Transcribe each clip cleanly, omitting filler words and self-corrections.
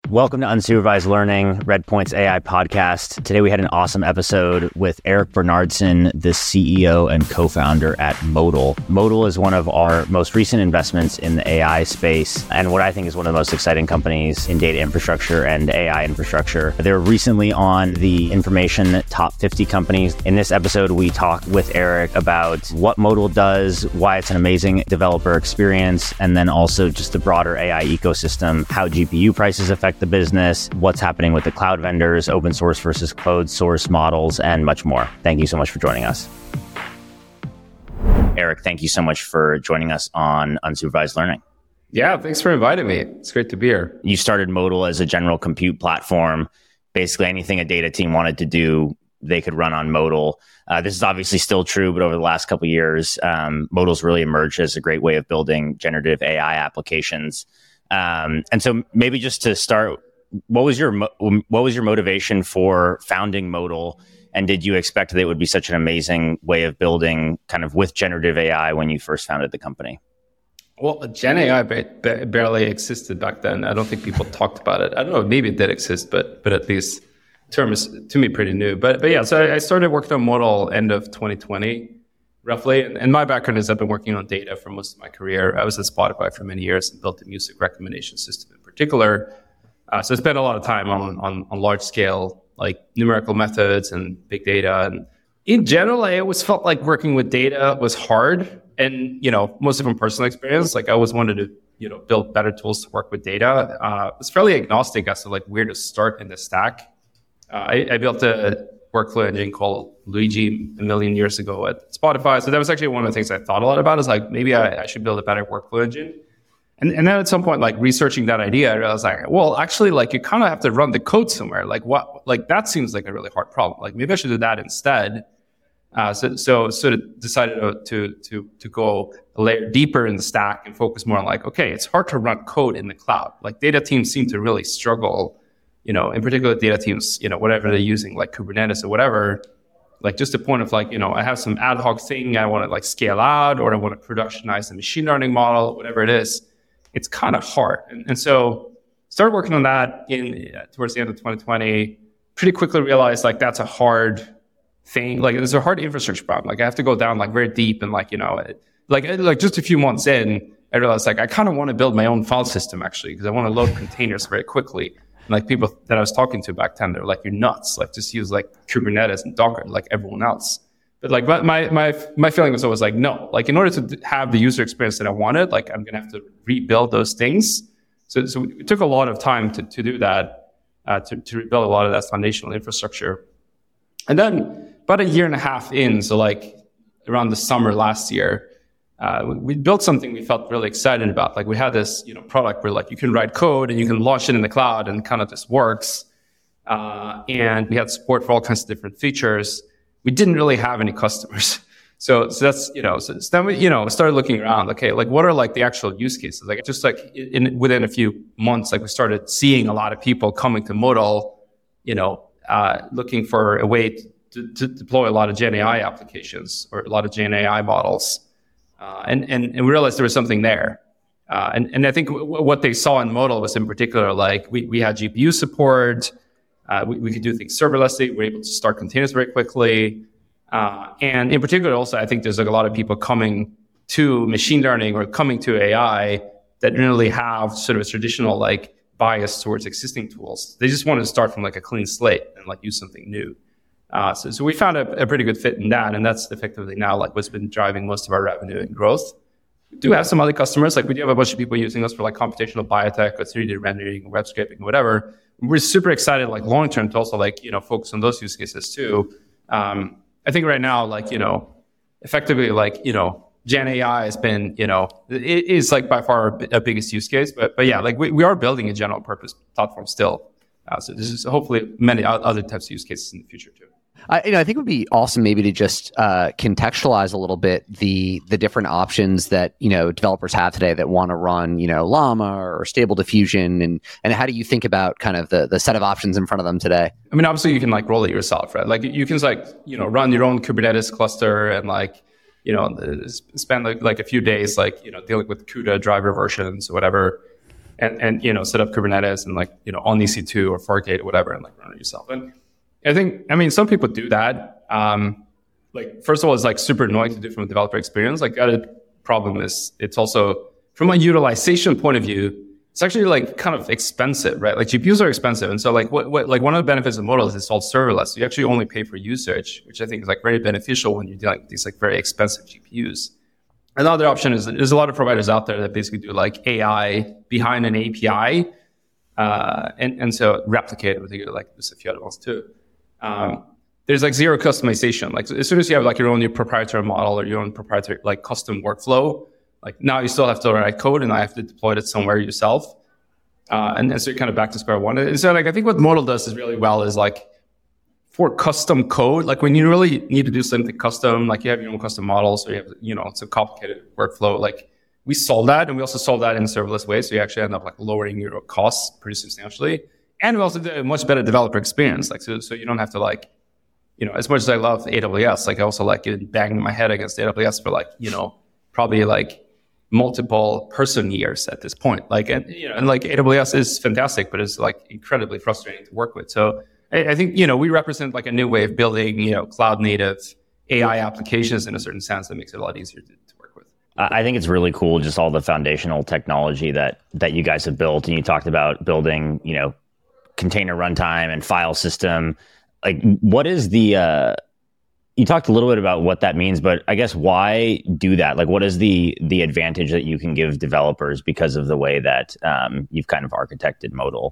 Welcome to Unsupervised Learning, Redpoint's AI podcast. Today we had an awesome episode with Erik Bernhardsson, the CEO and co-founder at Modal. Modal is one of our most recent investments in the AI space and what I think is one of the most exciting companies in data infrastructure and AI infrastructure. They were recently on the Information Top 50 Companies. In this episode, we talk with Erik about what Modal does, why it's an amazing developer experience, and then also just the broader AI ecosystem, how GPU prices affect the business, what's happening with the cloud vendors, open source versus closed source models, and much more. Thank you so much for joining us. Erik, thank you so much for joining us on Unsupervised Learning. Yeah, thanks for inviting me. It's great to be here. You started Modal as a general compute platform. Basically anything a data team wanted to do, they could run on Modal. This is obviously still true, but over the last couple of years, Modal's really emerged as a great way of building generative AI applications. And so maybe just to start, what was your motivation for founding Modal? And did you expect that it would be such an amazing way of building kind of with generative AI when you first founded the company? Well, Gen AI barely existed back then. I don't think people talked about it. I don't know, maybe it did exist, but at least the term is to me pretty new. But yeah, so I started working on Modal end of 2020. Roughly. And my background is I've been working on data for most of my career. I was at Spotify for many years and built a music recommendation system in particular. So I spent a lot of time on large scale, like numerical methods and big data. And in general, I always felt like working with data was hard. And, mostly from personal experience, like I always wanted to, build better tools to work with data. I was fairly agnostic as to like where to start in the stack. I built a workflow engine called Luigi a million years ago at Spotify. So that was actually one of the things I thought a lot about is like, maybe I should build a better workflow engine. And then at some point, like researching that idea, I realized like, well, actually like you kind of have to run the code somewhere. Like that seems like a really hard problem. Like maybe I should do that instead. So sort of decided to go a layer deeper in the stack and focus more on like, okay, it's hard to run code in the cloud. Like data teams seem to really struggle, in particular data teams, whatever they're using, like Kubernetes or whatever, like just the point of like, I have some ad hoc thing I want to like scale out or I want to productionize a machine learning model, whatever it is, it's kind of hard. And so started working on that towards the end of 2020, pretty quickly realized like that's a hard thing. Like there's a hard infrastructure problem. Like I have to go down like very deep and like, like just a few months in, I realized like I kind of want to build my own file system actually, because I want to load containers very quickly. Like people that I was talking to back then, they're like, "You're nuts! Like just use like Kubernetes and Docker like everyone else." But like my feeling was always like, no. Like in order to have the user experience that I wanted, like I'm gonna have to rebuild those things. So it took a lot of time to do that, to rebuild a lot of that foundational infrastructure. And then about a year and a half in, so like around the summer last year, we built something we felt really excited about. Like we had this, product where like you can write code and you can launch it in the cloud and it kind of just works. And we had support for all kinds of different features. We didn't really have any customers. So that's, so then we, started looking around. Okay, like what are like the actual use cases? Like just like within a few months, like we started seeing a lot of people coming to Modal, looking for a way to deploy a lot of Gen AI applications or a lot of Gen AI models. And we realized there was something there. And I think what they saw in Modal was in particular, like we had GPU support, we could do things serverlessly, we're able to start containers very quickly. And in particular also, I think there's like a lot of people coming to machine learning or coming to AI that didn't really have sort of a traditional like bias towards existing tools. They just wanted to start from like a clean slate and like use something new. So we found a pretty good fit in that, and that's effectively now like what's been driving most of our revenue and growth. We do have some other customers, like we do have a bunch of people using us for like computational biotech or 3D rendering, web scraping, whatever. We're super excited, like long term, to also like focus on those use cases too. I think right now, like effectively, like Gen AI has been it is like by far our biggest use case, but yeah, like we are building a general purpose platform still. So this is hopefully many other types of use cases in the future too. I think it would be awesome maybe to just contextualize a little bit the different options that developers have today that want to run Llama or Stable Diffusion, and how do you think about kind of the set of options in front of them today? I mean, obviously you can like roll it yourself, right? Like you can like run your own Kubernetes cluster and like spend like a few days like dealing with CUDA driver versions or whatever. and set up Kubernetes and like, on EC2 or Fargate or whatever and like run it yourself. And I mean, some people do that. Like, first of all, it's like super annoying to do from a developer experience. Like, the other problem is it's also from a utilization point of view, it's actually like kind of expensive, right? Like GPUs are expensive. And so like what like one of the benefits of Modal is it's all serverless. So you actually only pay for usage, which I think is like very beneficial when you're dealing with these like very expensive GPUs. Another option is there's a lot of providers out there that basically do like AI behind an API. And so replicate with like there's a few other ones too. There's like zero customization. Like as soon as you have like your own proprietary model or your own proprietary like custom workflow, like now you still have to write code and I have to deploy it somewhere yourself. And so you're kind of back to square one. And so like, I think what Modal does is really well is like for custom code, like when you really need to do something custom, like you have your own custom models or you have, it's a complicated workflow. Like we solve that and we also solve that in a serverless way. So you actually end up like lowering your costs pretty substantially. And we also do a much better developer experience. Like, so you don't have to like, as much as I love AWS, like I also like getting banging my head against AWS for like, probably like multiple person years at this point. Like, and like AWS is fantastic, but it's like incredibly frustrating to work with. So I think, we represent like a new way of building, cloud native AI applications in a certain sense that makes it a lot easier to work with. I think it's really cool, just all the foundational technology that you guys have built. And you talked about building, container runtime and file system. Like, what is you talked a little bit about what that means, but I guess why do that? Like, what is the advantage that you can give developers because of the way that you've kind of architected Modal?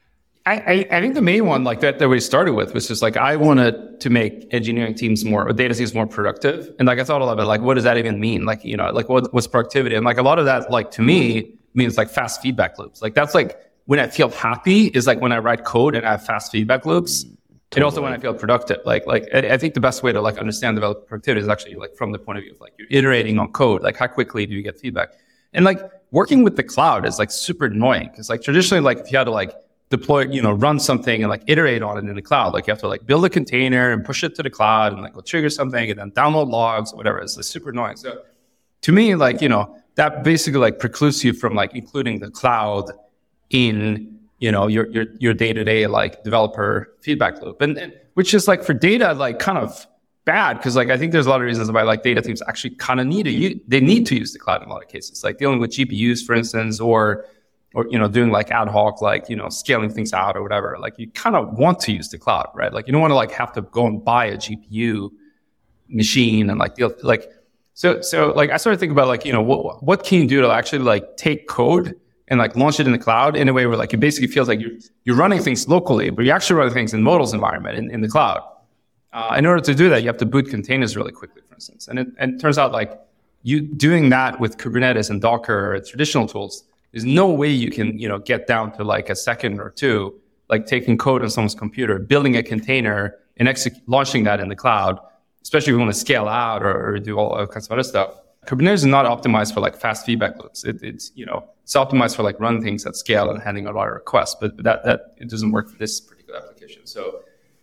I think the main one, like that we started with, was just like, I wanted to make engineering teams or data teams more productive. And like, I thought a lot about like, what does that even mean? Like, like what's productivity? And like a lot of that, like to me, means like fast feedback loops. Like that's like when I feel happy is like when I write code and I have fast feedback loops. Totally. And also when I feel productive, like I think the best way to like understand developer productivity is actually like from the point of view of like you're iterating on code, like how quickly do you get feedback? And like working with the cloud is like super annoying because like traditionally, like if you had to like deploy, run something and like iterate on it in the cloud, like you have to like build a container and push it to the cloud and like go trigger something and then download logs or whatever. It's like super annoying. So to me, like, that basically like precludes you from like including the cloud in your day-to-day like developer feedback loop, and which is like for data like kind of bad because like I think there's a lot of reasons why like data teams actually kind of need to use the cloud in a lot of cases, like dealing with GPUs, for instance, or doing like ad hoc like scaling things out or whatever. Like you kind of want to use the cloud, right? Like you don't want to like have to go and buy a GPU machine and like deal like so like I started thinking about like what can you do to actually like take code and like launch it in the cloud in a way where like it basically feels like you're running things locally, but you're actually running things in Modal's environment in the cloud. In order to do that, you have to boot containers really quickly, for instance. And it turns out like you doing that with Kubernetes and Docker or traditional tools, there's no way you can get down to like a second or two, like taking code on someone's computer, building a container and launching that in the cloud, especially if you want to scale out or do all kinds of other stuff. Kubernetes is not optimized for like fast feedback loops. It's optimized for like running things at scale and handling a lot of requests, but that it doesn't work for this particular application. So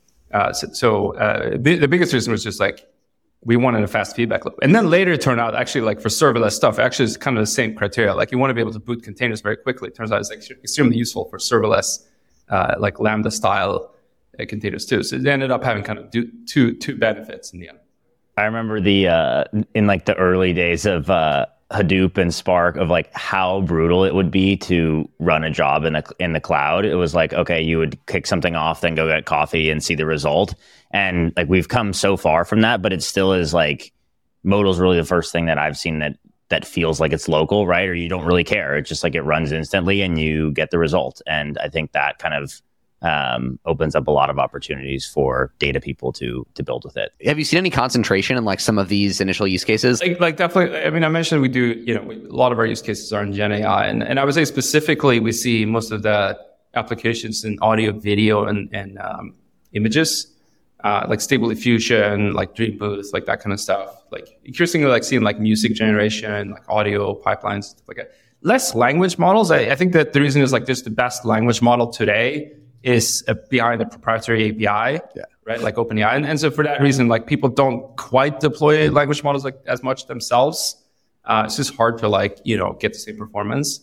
the biggest reason was just like we wanted a fast feedback loop, and then later it turned out actually like for serverless stuff, actually it's kind of the same criteria. Like you want to be able to boot containers very quickly. It turns out it's like extremely useful for serverless, like Lambda style containers too. So it ended up having kind of two benefits in the end. I remember in like the early days of Hadoop and Spark of like how brutal it would be to run a job in the cloud. It was like, okay, you would kick something off, then go get coffee and see the result. And like we've come so far from that, but it still is like Modal's really the first thing that I've seen that feels like it's local, right? Or you don't really care. It's just like it runs instantly and you get the result. And I think that kind of opens up a lot of opportunities for data people to build with it. Have you seen any concentration in like some of these initial use cases? Like definitely. I mean, I mentioned we do, a lot of our use cases are in Gen AI, and I would say specifically we see most of the applications in audio, video, and images, like Stable Diffusion, like Dream Booth, like that kind of stuff. Like increasingly, like seeing like music generation, like audio pipelines, stuff like that. Less language models. I think that the reason is like just the best language model today is behind a proprietary API, right? Like OpenAI. And so for that reason, like people don't quite deploy language models like as much themselves. It's just hard to like, get the same performance.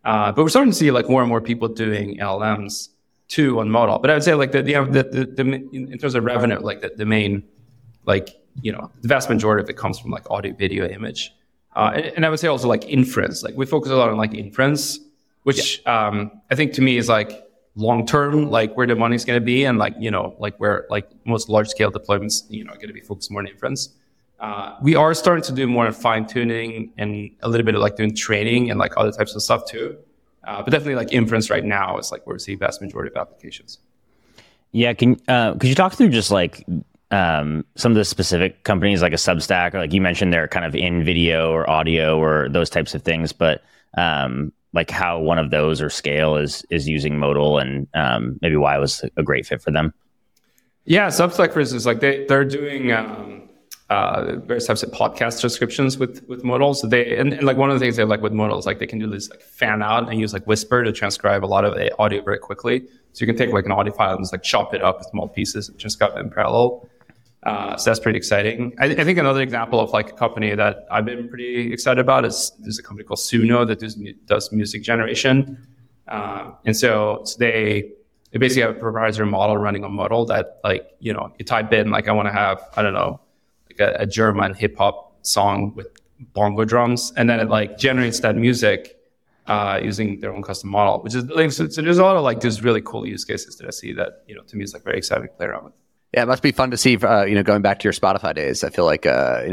But we're starting to see like more and more people doing LLMs too on Modal. But I would say like in terms of revenue, like the main, like, the vast majority of it comes from like audio, video, image. And I would say also like inference. Like we focus a lot on like inference, which I think to me is like long term, like where the money's going to be, and like like where like most large scale deployments are going to be focused more on inference. We are starting to do more fine tuning and a little bit of like doing training and like other types of stuff too. But definitely like inference right now is like where we see vast majority of applications. Yeah, could you talk through just like some of the specific companies like a Substack, or like you mentioned they're kind of in video or audio or those types of things, but like how one of those or Scale is using Modal, and maybe why it was a great fit for them? Yeah, Substack, for instance, like they're doing various types of podcast transcriptions with Modal. So and like one of the things they like with Modal is like they can do this like fan out and use like Whisper to transcribe a lot of the audio very quickly. So you can take like an audio file and just like chop it up in small pieces and transcribe it in parallel. So that's pretty exciting. I think another example of like a company that I've been pretty excited about is there's a company called Suno that does music generation. And so they basically have a proprietary model running on Modal that like, you type in like, I want to have, I don't know, like a German hip hop song with bongo drums. And then it like generates that music using their own custom model, which is like, so there's a lot of like just really cool use cases that I see that, to me is like very exciting to play around with. Yeah, it must be fun to see, going back to your Spotify days. I feel like,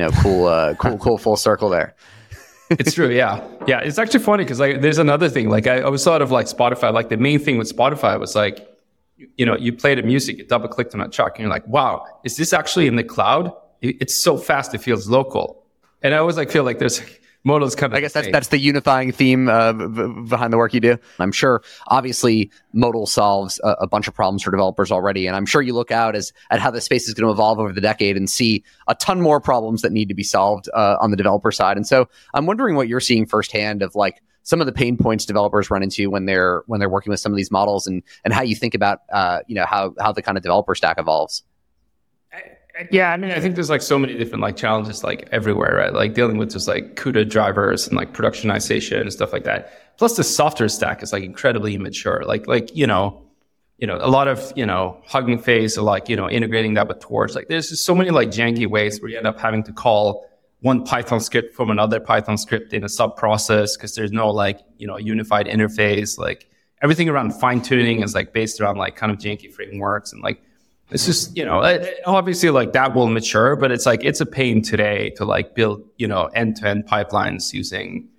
cool full circle there. It's true. Yeah. Yeah. It's actually funny because like, there's another thing. Like I always thought of like Spotify, like the main thing with Spotify was like, you play the music, you double clicked on a track and you're like, wow, is this actually in the cloud? It's so fast. It feels local. And I always like feel like there's Modal is kind of, I guess that's the unifying theme behind the work you do. I'm sure, obviously, Modal solves a bunch of problems for developers already, and I'm sure you look out at how the space is going to evolve over the decade and see a ton more problems that need to be solved on the developer side. And so, I'm wondering what you're seeing firsthand of like some of the pain points developers run into when they're working with some of these models, and how you think about how the kind of developer stack evolves. Yeah, I mean, I think there's like so many different like challenges like everywhere, right? Like dealing with just like CUDA drivers and like productionization and stuff like that. Plus the software stack is like incredibly immature. Like a lot of, Hugging Face or like, integrating that with Torch. Like there's just so many like janky ways where you end up having to call one Python script from another Python script in a sub process because there's no like, unified interface. Like everything around fine tuning is like based around like kind of janky frameworks, and like, it's just, obviously like that will mature, but it's like, it's a pain today to like build, end-to-end pipelines using,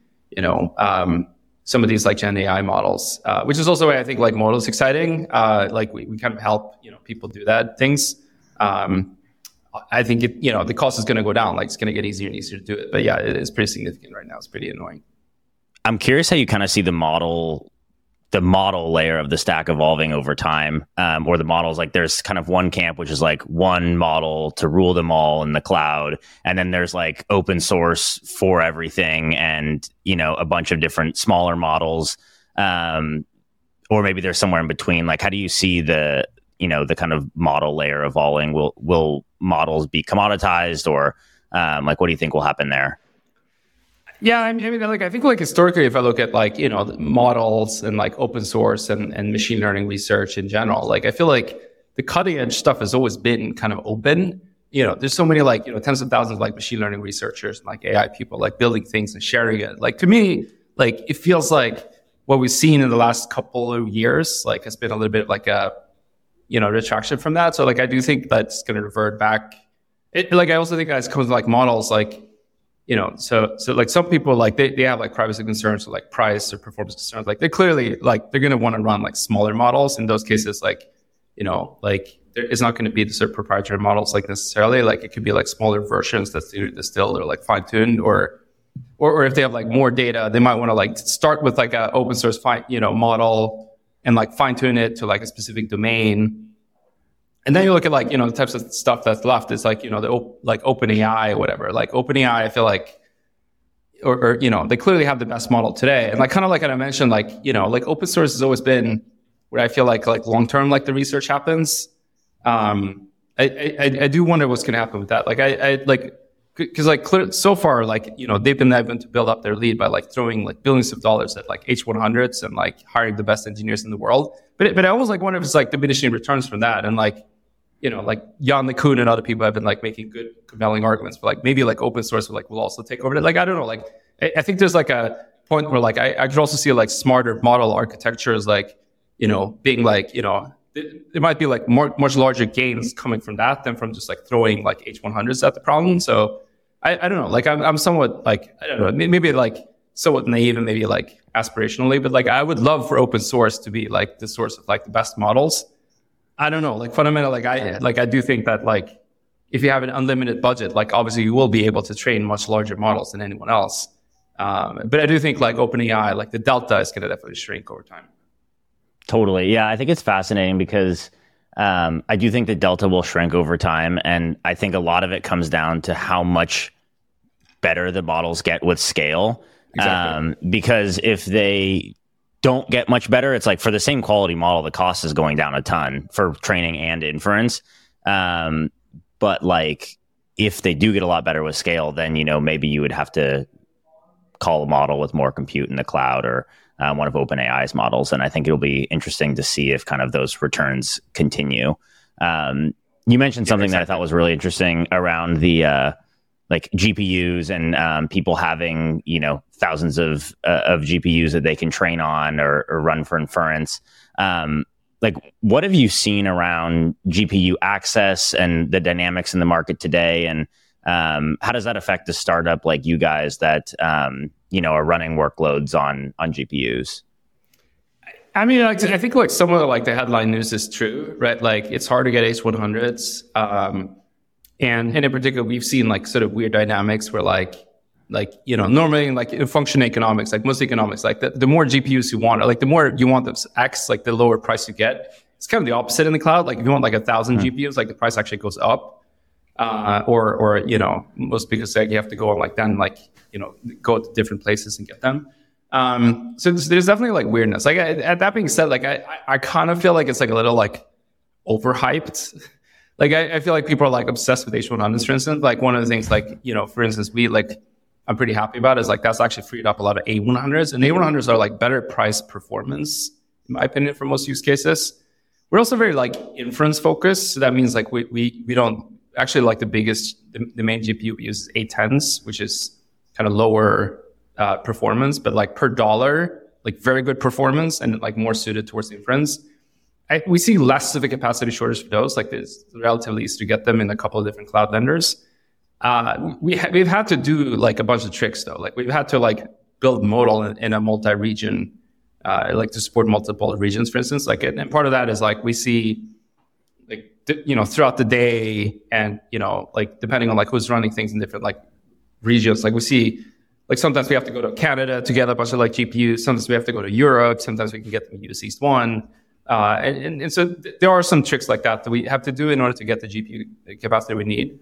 some of these like Gen AI models, which is also why I think like Modal is exciting. Like we kind of help, people do that things. I think the cost is going to go down. Like it's going to get easier and easier to do it. But yeah, it is pretty significant right now. It's pretty annoying. I'm curious how you kind of see the model layer of the stack evolving over time, or the models, like there's kind of one camp, which is like one model to rule them all in the cloud. And then there's like open source for everything and, a bunch of different smaller models. Or maybe there's somewhere in between. Like, how do you see the kind of model layer evolving? Will models be commoditized, or like, what do you think will happen there? Yeah, I mean, like I think like historically, if I look at like models and like open source and machine learning research in general, like I feel like the cutting edge stuff has always been kind of open. There's so many like tens of thousands of like machine learning researchers and like AI people like building things and sharing it. Like to me, like it feels like what we've seen in the last couple of years like has been a little bit like a retraction from that. So like I do think that's going to revert back. I also think as it comes to like models, like. So like some people like they have like privacy concerns or like price or performance concerns. Like they clearly like they're going to want to run like smaller models. In those cases, like, like it's not going to be the sort of proprietary models like necessarily. Like it could be like smaller versions that's distilled or like fine tuned, or if they have like more data, they might want to like start with like a open source model and like fine tune it to like a specific domain. And then you look at like, the types of stuff that's left. It's like, like OpenAI or whatever. Like OpenAI, I feel like, or they clearly have the best model today. And like, kind of like I mentioned, like, like open source has always been where I feel like long-term, like the research happens. I do wonder what's going to happen with that. Like because like so far, like, they've been able to build up their lead by like throwing like billions of dollars at like H100s and like hiring the best engineers in the world. But I always like wonder if it's like diminishing returns from that. And like, like Jan LeCun and other people have been like making good, compelling arguments for like maybe like open source will also take over it. Like, I don't know. Like, I think there's like a point where like I could also see like smarter model architectures, like, being like, there might be like much larger gains coming from that than from just like throwing like H100s at the problem. So I don't know. Like, I'm somewhat like, I don't know, maybe like somewhat naive and maybe like aspirationally, but like I would love for open source to be like the source of like the best models. I don't know, like fundamentally, like I do think that like if you have an unlimited budget, like obviously you will be able to train much larger models than anyone else. But I do think like OpenAI, like the delta is going to definitely shrink over time. Totally. Yeah, I think it's fascinating because I do think the delta will shrink over time. And I think a lot of it comes down to how much better the models get with scale. Exactly. Because if they don't get much better, it's like for the same quality model, the cost is going down a ton for training and inference. But like if they do get a lot better with scale, then, maybe you would have to call a model with more compute in the cloud or one of OpenAI's models. And I think it'll be interesting to see if kind of those returns continue. You mentioned something that I thought was really interesting around the like GPUs and people having, thousands of GPUs that they can train on or run for inference. Like, what have you seen around GPU access and the dynamics in the market today? And how does that affect a startup like you guys that, are running workloads on GPUs? I mean, I think like some of the headline news is true, right? Like it's hard to get H100s. And in particular, we've seen like sort of weird dynamics where normally like in function economics, like most economics, like the more GPUs you want, or like the more you want those X, like the lower price you get. It's kind of the opposite in the cloud. Like if you want like 1,000 GPUs, like the price actually goes up. Or most people say you have to go and go to different places and get them. So there's definitely like weirdness. Like that being said, like I kind of feel like it's like a little like overhyped. Like I feel like people are like obsessed with H100s, for instance. Like one of the things, like, for instance, I'm pretty happy about is like that's actually freed up a lot of A100s, and A100s are like better price performance, in my opinion, for most use cases. We're also very like inference focused. So that means like we don't actually like the main GPU we use is A10s, which is kind of lower performance, but like per dollar, like very good performance and like more suited towards inference. We see less of a capacity shortage for those. Like it's relatively easy to get them in a couple of different cloud vendors. We've had to do like a bunch of tricks though. Like we've had to like build Modal in a multi-region, like to support multiple regions, for instance. Like, and part of that is like we see like, throughout the day and, like depending on like who's running things in different like regions, like we see like sometimes we have to go to Canada to get a bunch of like GPUs. Sometimes we have to go to Europe. Sometimes we can get them in US East 1. And so there are some tricks like that we have to do in order to get the GPU capacity we need.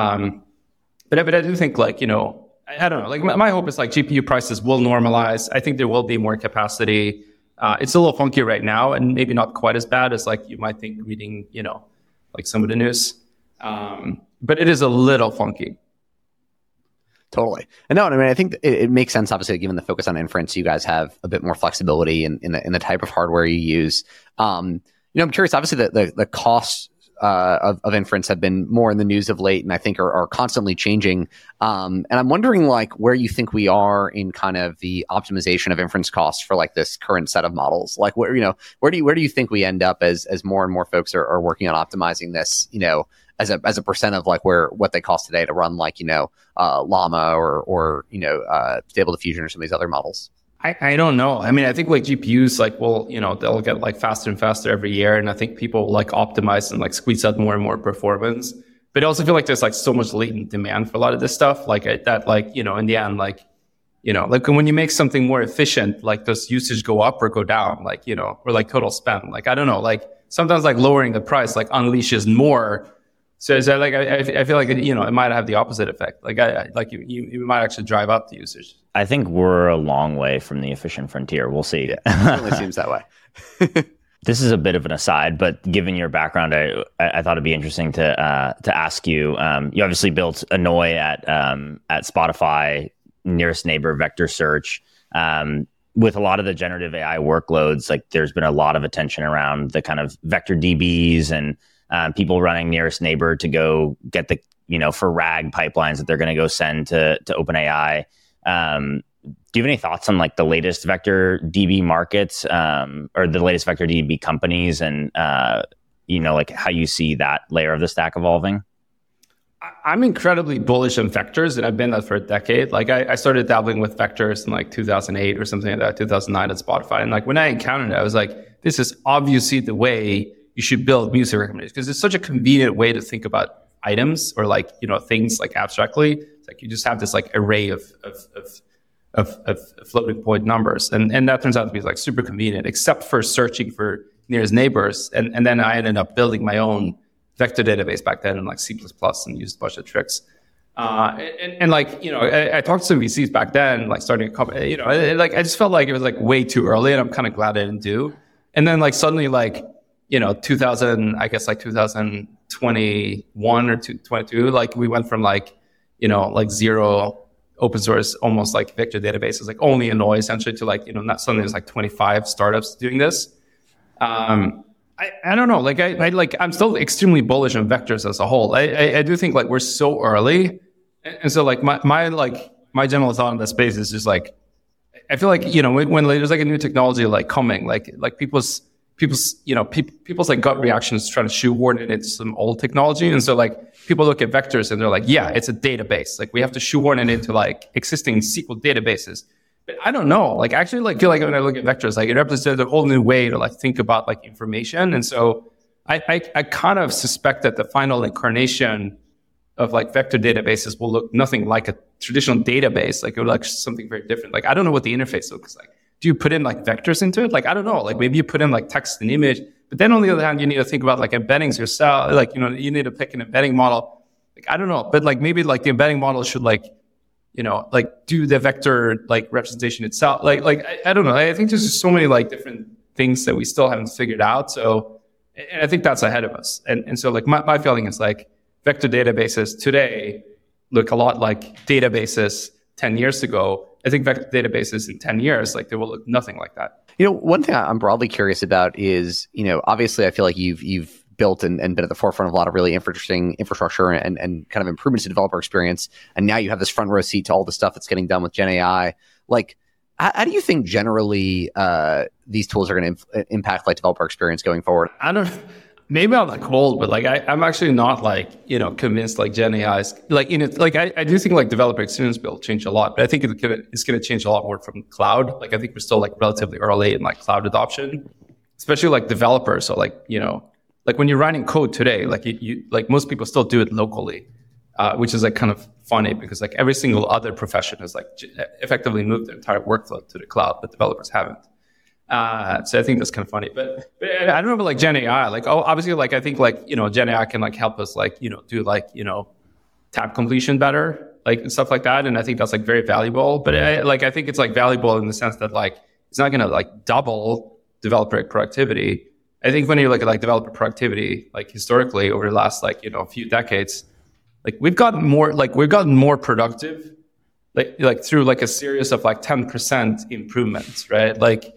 But I do think like, I don't know, like my hope is like GPU prices will normalize. I think there will be more capacity. It's a little funky right now and maybe not quite as bad as like you might think reading, like some of the news. But it is a little funky. Totally. And no, I mean, I think it makes sense, obviously, given the focus on inference, you guys have a bit more flexibility in the type of hardware you use. I'm curious, obviously, the costs of inference have been more in the news of late and I think are constantly changing. And I'm wondering like where you think we are in kind of the optimization of inference costs for like this current set of models. Like where do you think we end up as more and more folks are working on optimizing this, as a percent of like what they cost today to run like, Llama or Stable Diffusion or some of these other models? I don't know. I mean, I think like GPUs, like, they'll get like faster and faster every year. And I think people will like optimize and like squeeze out more and more performance. But I also feel like there's like so much latent demand for a lot of this stuff. Like that, like, in the end, like, like when you make something more efficient, like does usage go up or go down? Like, or like total spend. Like, I don't know, like sometimes like lowering the price, like unleashes more. So is that like, I feel like, it might have the opposite effect. Like you might actually drive up the usage. I think we're a long way from the efficient frontier. We'll see. Yeah, it certainly seems that way. This is a bit of an aside, but given your background, I thought it'd be interesting to ask you. You obviously built Annoy at Spotify, nearest neighbor vector search. With a lot of the generative AI workloads, like there's been a lot of attention around the kind of vector DBs and people running nearest neighbor to go get the, for RAG pipelines that they're going to go send to OpenAI. Do you have any thoughts on like the latest vector DB markets or the latest vector DB companies and, like how you see that layer of the stack evolving? I'm incredibly bullish on vectors, and I've been that for a decade. Like I started dabbling with vectors in like 2008 or something like that, 2009 at Spotify. And like when I encountered it, I was like, this is obviously the way you should build music recommendations, because it's such a convenient way to think about items or like, things like abstractly. It's like you just have this like array of floating point numbers. And that turns out to be like super convenient, except for searching for nearest neighbors. And then I ended up building my own vector database back then in like C++ and used a bunch of tricks. And like, I talked to some VCs back then, like starting a company, like I just felt like it was like way too early, and I'm kind of glad I didn't do. And then like suddenly like, 2021 or 2022, like we went from like, like zero open source, almost like vector databases, like only Annoy essentially, to like, not suddenly there's like 25 startups doing this. I don't know. Like I'm still extremely bullish on vectors as a whole. I do think like we're so early, and so like my general thought on that space is just like, I feel like when there's like a new technology like coming, like people's like gut reaction is trying to shoehorn it into some old technology, and so like people look at vectors and they're like, yeah, it's a database. Like we have to shoehorn it into like existing SQL databases. But I don't know. Like actually, like feel like when I look at vectors, like it represents a whole new way to like think about like information. And so I kind of suspect that the final incarnation of like vector databases will look nothing like a traditional database. Like it would look something very different. Like I don't know what the interface looks like. Do you put in like vectors into it? Like I don't know. Like maybe you put in like text and image. But then on the other hand, you need to think about like embeddings yourself. Like you need to pick an embedding model. Like I don't know. But like maybe like the embedding model should like do the vector like representation itself. Like I don't know. I think there's just so many like different things that we still haven't figured out. So, and I think that's ahead of us. And so like my feeling is like vector databases today look a lot like databases 10 years ago. I think vector databases in 10 years, like they will look nothing like that. One thing I'm broadly curious about is, obviously I feel like you've built and been at the forefront of a lot of really interesting infrastructure and kind of improvements to developer experience. And now you have this front row seat to all the stuff that's getting done with Gen AI. Like, how do you think generally these tools are going to impact like developer experience going forward? I don't know. Maybe I'm like cold, but like I'm actually not like, convinced like Gen AI is like, I do think like developer experience will change a lot, but I think it's going to change a lot more from cloud. Like I think we're still like relatively early in like cloud adoption, especially like developers. So like, like when you're writing code today, like you like most people still do it locally, which is like kind of funny because like every single other profession has like effectively moved their entire workflow to the cloud, but developers haven't. So I think that's kind of funny, but I don't know about like Gen AI. Like obviously like I think like Gen AI can like help us like do like tab completion better, like and stuff like that, and I think that's like very valuable. But I think it's like valuable in the sense that like it's not going to like double developer productivity. I think when you look at like developer productivity, like historically over the last like, few decades, like we've gotten more productive, like through like a series of like 10% improvements, right? Like,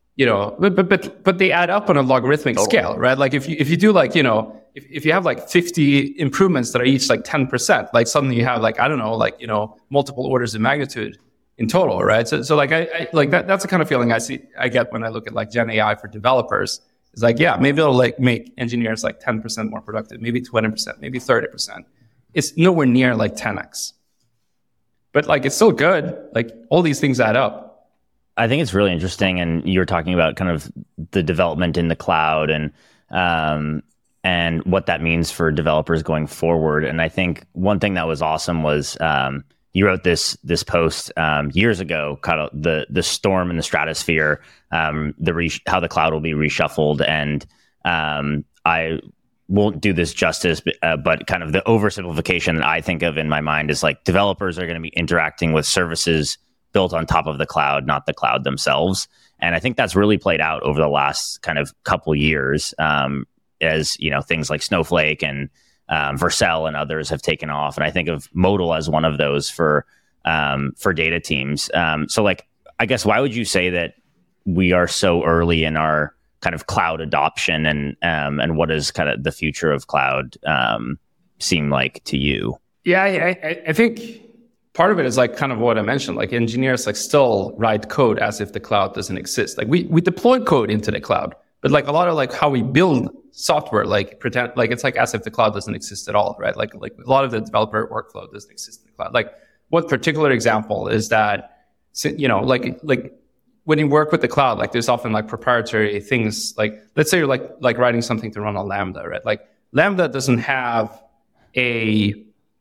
but they add up on a logarithmic scale, right? Like if you do like, if you have like 50 improvements that are each like 10%, like suddenly you have like, I don't know, like, multiple orders of magnitude in total, right? So like I like that's the kind of feeling I get when I look at like Gen AI for developers. It's like, yeah, maybe it'll like make engineers like 10% more productive, maybe 20%, maybe 30%. It's nowhere near like 10x. But like it's still good. Like all these things add up. I think it's really interesting, and you were talking about kind of the development in the cloud and what that means for developers going forward. And I think one thing that was awesome was you wrote this post years ago, kind of the storm in the stratosphere, how the cloud will be reshuffled, and I won't do this justice, but kind of the oversimplification that I think of in my mind is like developers are going to be interacting with services built on top of the cloud, not the cloud themselves. And I think that's really played out over the last kind of couple years, as things like Snowflake and Vercel and others have taken off. And I think of Modal as one of those for data teams. So like, I guess, why would you say that we are so early in our kind of cloud adoption, and what does kind of the future of cloud seem like to you? Yeah, I think part of it is like kind of what I mentioned, like engineers like still write code as if the cloud doesn't exist. Like we deploy code into the cloud, but like a lot of like how we build software, like pretend like it's like as if the cloud doesn't exist at all, right? Like a lot of the developer workflow doesn't exist in the cloud. Like one particular example is that, like when you work with the cloud, like there's often like proprietary things. Like let's say you're like writing something to run on Lambda, right? Like Lambda doesn't have a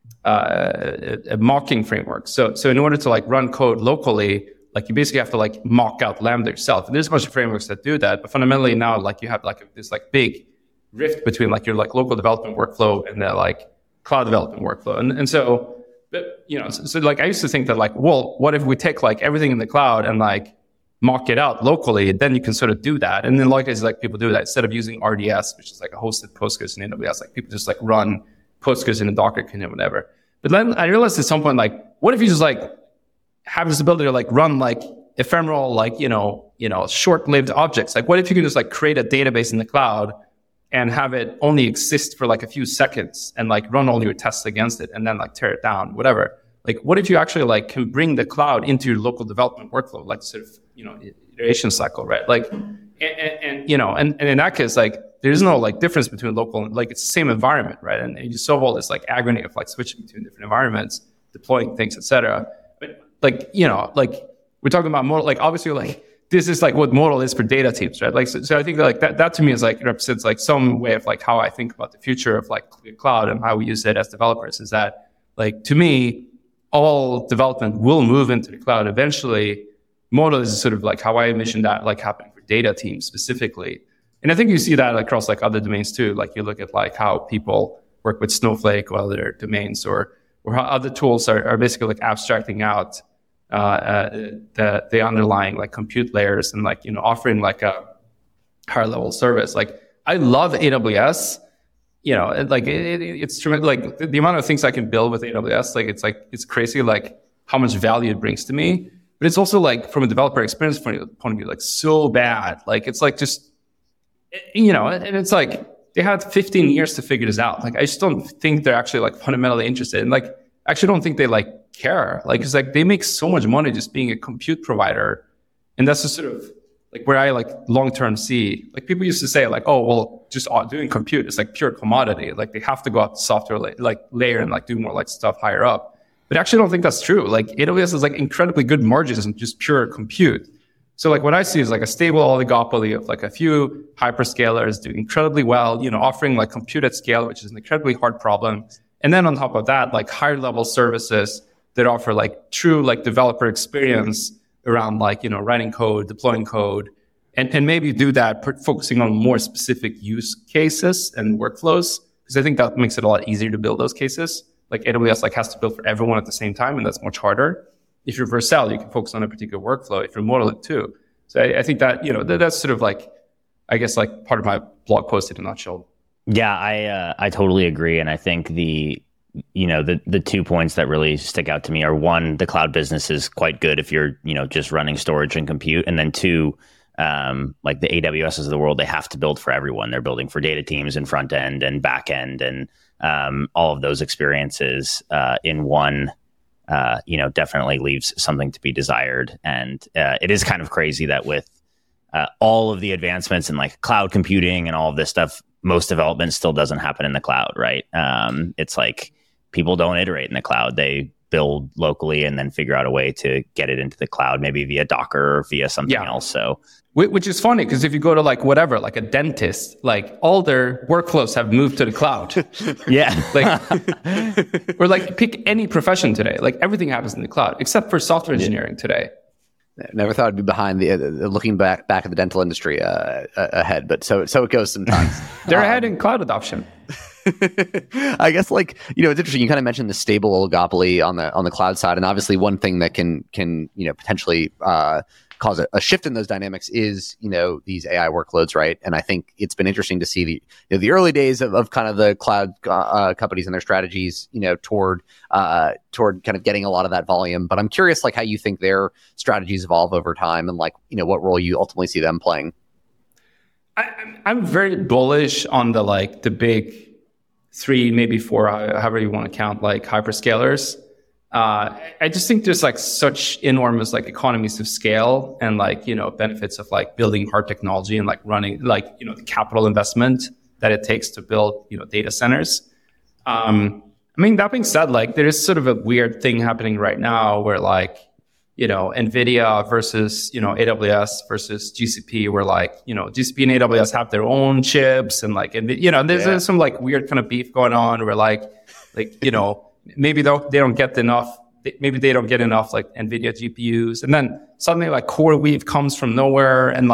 mocking framework. So in order to like run code locally, like you basically have to like mock out Lambda yourself. And there's a bunch of frameworks that do that, but fundamentally now like you have like this like big rift between like your like local development workflow and the like cloud development workflow. And so, but, so like I used to think that like, well, what if we take like everything in the cloud and like mock it out locally, then you can sort of do that. And then likewise, like people do that instead of using RDS, which is like a hosted Postgres in AWS, like people just like run Postgres in a Docker container, whatever. But then I realized at some point, like, what if you just like have this ability to like run like ephemeral, like, short-lived objects? Like what if you can just like create a database in the cloud and have it only exist for like a few seconds and like run all your tests against it and then like tear it down, whatever. Like what if you actually like can bring the cloud into your local development workflow, like sort of, iteration cycle, right? Like, and in that case, like there's no like difference between local and like it's the same environment, right? And you solve all this like agony of like switching between different environments, deploying things, etc. But like, like we're talking about Modal, like obviously like this is like what Modal is for data teams, right? Like, so I think that, like that to me is like represents like some way of like how I think about the future of like cloud and how we use it as developers is that like, to me, all development will move into the cloud eventually. Modal is sort of like how I envision that like happening for data teams specifically. And I think you see that across like other domains too. Like you look at like how people work with Snowflake or other domains or how other tools are basically like abstracting out the underlying like compute layers and like, offering like a higher level service. Like I love AWS, like it's tremendous. Like the amount of things I can build with AWS, it's crazy, like how much value it brings to me. But it's also like from a developer experience point of view, like so bad. Like it's like just, and it's like they had 15 years to figure this out. Like I just don't think they're actually like fundamentally interested. And like, I actually don't think they like care. Like it's like they make so much money just being a compute provider. And that's just sort of like where I like long-term see, like people used to say like, oh, well, just doing compute is like pure commodity. Like they have to go out to software layer and like do more like stuff higher up. But I actually don't think that's true. Like AWS is like incredibly good margins in just pure compute. So like what I see is like a stable oligopoly of like a few hyperscalers doing incredibly well, offering like compute at scale, which is an incredibly hard problem. And then on top of that, like higher level services that offer like true like developer experience around like, writing code, deploying code, and maybe do that focusing on more specific use cases and workflows. Because I think that makes it a lot easier to build those cases. Like AWS like has to build for everyone at the same time, and that's much harder. If you're Vercel, you can focus on a particular workflow. If you're Modal, it too. So I think that, that's sort of like, I guess like part of my blog post in a nutshell. Yeah, I totally agree. And I think the 2 points that really stick out to me are, one, the cloud business is quite good if you're, just running storage and compute. And then two, like the AWSs of the world, they have to build for everyone. They're building for data teams and front end and back end and all of those experiences in one, definitely leaves something to be desired. And it is kind of crazy that with all of the advancements in like cloud computing and all of this stuff, most development still doesn't happen in the cloud, right? It's like people don't iterate in the cloud. They build locally and then figure out a way to get it into the cloud, maybe via Docker or via something else. So, which is funny because if you go to like whatever, like a dentist, like all their workflows have moved to the cloud. Yeah. Like, or like pick any profession today, like everything happens in the cloud except for software engineering today. Never thought I'd be behind the looking back at the dental industry ahead, but so it goes sometimes. They're ahead in cloud adoption. I guess it's interesting. You kind of mentioned the stable oligopoly on the cloud side, and obviously one thing that can potentially cause a shift in those dynamics is these AI workloads, right? And I think it's been interesting to see the early days of kind of the cloud companies and their strategies toward kind of getting a lot of that volume. But I'm curious how you think their strategies evolve over time, and what role you ultimately see them playing. I'm very bullish on the big 3, maybe 4, however you want to count, hyperscalers. I just think there's such enormous economies of scale and benefits of building hard technology and running the capital investment that it takes to build data centers. That being said, there is sort of a weird thing happening right now where NVIDIA versus AWS versus GCP, where GCP and AWS have their own chips and there's some weird kind of beef going on where maybe they don't get enough. Maybe they don't get enough NVIDIA GPUs, and then suddenly CoreWeave comes from nowhere, and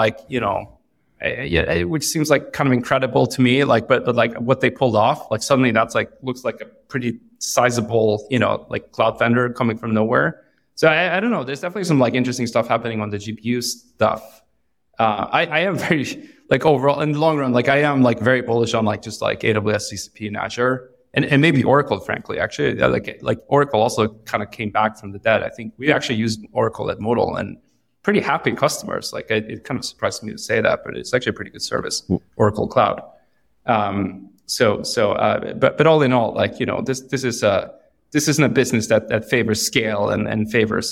which seems kind of incredible to me. But what they pulled off, suddenly that's looks like a pretty sizable cloud vendor coming from nowhere. So I don't know. There's definitely some interesting stuff happening on the GPU stuff. I am very overall in the long run, I am very bullish on just AWS, GCP, and Azure. And maybe Oracle, frankly, actually, Oracle also kind of came back from the dead. I think we actually used Oracle at Modal and pretty happy customers. It kind of surprised me to say that, but it's actually a pretty good service, Oracle Cloud. But all in all, this isn't a business that favors scale and favors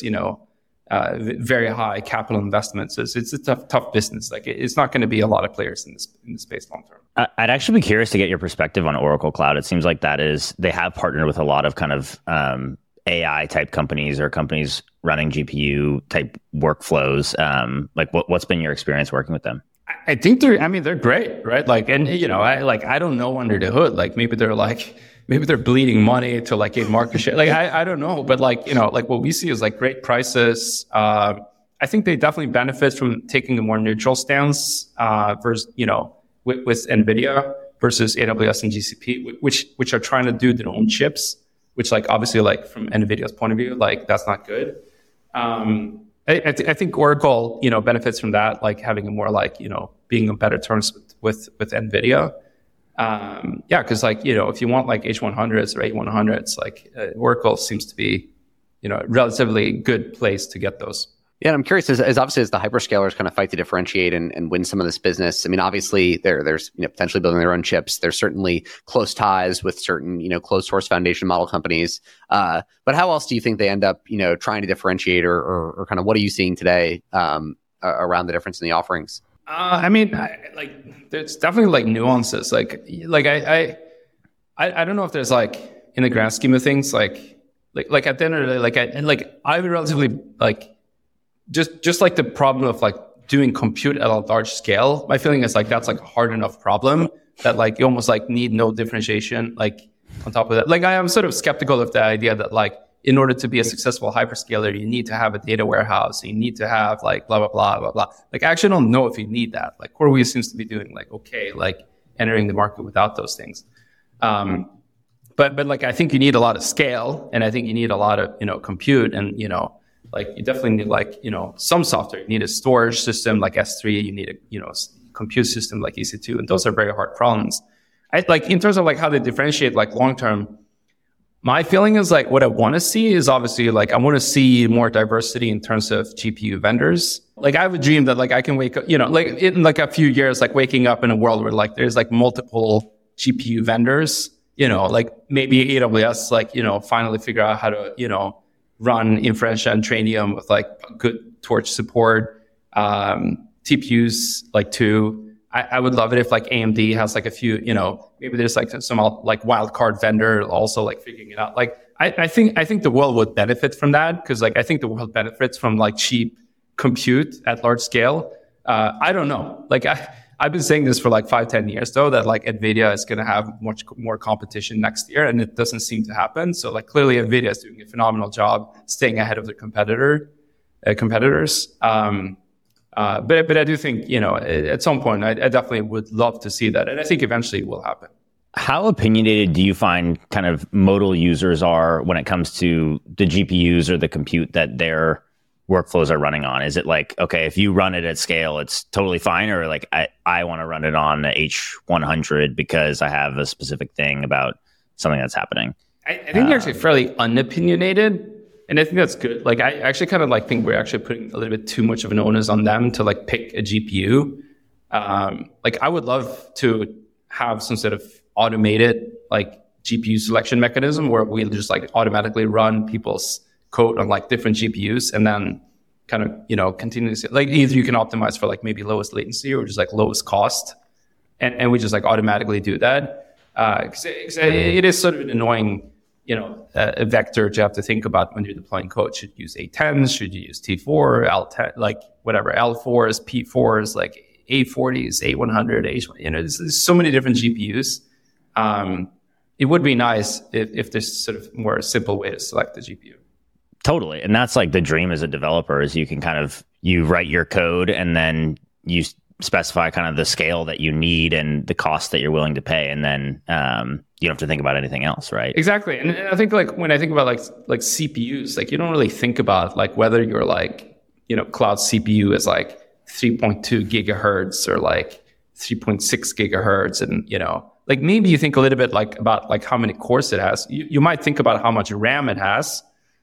very high capital investments. It's a tough business. It's not going to be a lot of players in this space long term. I'd actually be curious to get your perspective on Oracle Cloud. It seems like they have partnered with a lot of kind of AI type companies or companies running GPU type workflows. What's been your experience working with them? I think they're great, right? I don't know under the hood. Maybe they're bleeding money to gain market share. I don't know, but what we see is great prices. I think they definitely benefit from taking a more neutral stance versus with NVIDIA versus AWS and GCP, which are trying to do their own chips, which obviously from NVIDIA's point of view, that's not good. I think Oracle benefits from that, having a more being on better terms with NVIDIA. Because if you want H100s or A100s, Oracle seems to be a relatively good place to get those. Yeah, and I'm curious, as obviously as the hyperscalers kind of fight to differentiate and win some of this business. Obviously there's potentially building their own chips. There's certainly close ties with certain closed source foundation model companies. But how else do you think they end up trying to differentiate or kind of what are you seeing today around the difference in the offerings? There's definitely nuances. I don't know if there's in the grand scheme of things, at the end of the day, I would relatively just the problem of doing compute at a large scale. My feeling is that's a hard enough problem that you almost like need no differentiation on top of that. I am sort of skeptical of the idea that in order to be a successful hyperscaler, you need to have a data warehouse. You need to have blah, blah, blah, blah, blah. I actually don't know if you need that. CoreWeave seems to be doing okay, entering the market without those things. But I think you need a lot of scale, and I think you need a lot of, compute, and, you definitely need some software. You need a storage system like S3. You need a, compute system like EC2, and those are very hard problems. In terms of how they differentiate long term, my feeling is what I want to see is obviously I want to see more diversity in terms of GPU vendors. I have a dream that I can wake up, in a few years, waking up in a world where there's multiple GPU vendors, maybe AWS, finally figure out how to, run Inferentia and Trainium with good torch support, TPUs too. I would love it if AMD has a few, maybe there's some wild card vendor also figuring it out. I think the world would benefit from that because I think the world benefits from cheap compute at large scale. I don't know. I've been saying this for 5-10 years though, that NVIDIA is going to have much more competition next year, and it doesn't seem to happen. So clearly NVIDIA is doing a phenomenal job staying ahead of their competitors. But I do think, at some point, I definitely would love to see that. And I think eventually it will happen. How opinionated do you find kind of modal users are when it comes to the GPUs or the compute that their workflows are running on? Is it like, okay, if you run it at scale, it's totally fine, or like I want to run it on the H100 because I have a specific thing about something that's happening? I think they're actually fairly unopinionated, and I think that's good. Like I actually kind of like think we're actually putting a little bit too much of an onus on them to like pick a GPU. Like I would love to have some sort of automated like GPU selection mechanism where we just like automatically run people's code on like different GPUs and then kind of, you know, continuously like either you can optimize for like maybe lowest latency or just like lowest cost. And we just like automatically do that. 'Cause it is sort of an annoying, you know, a vector to have to think about when you're deploying code. Should you use A10s? Should you use T4, L10, like whatever, L4s, P4s, like A40s, A100, H1, you know, there's so many different GPUs. It would be nice if there's sort of more simple way to select the GPU. Totally. And that's like the dream as a developer is you can kind of, you write your code and then you specify kind of the scale that you need and the cost that you're willing to pay. And then you don't have to think about anything else, right? Exactly. And I think like when I think about like CPUs, like you don't really think about like whether you're like, you know, cloud CPU is like 3.2 gigahertz or like 3.6 gigahertz. And, you know, like maybe you think a little bit like about like how many cores it has. You might think about how much RAM it has.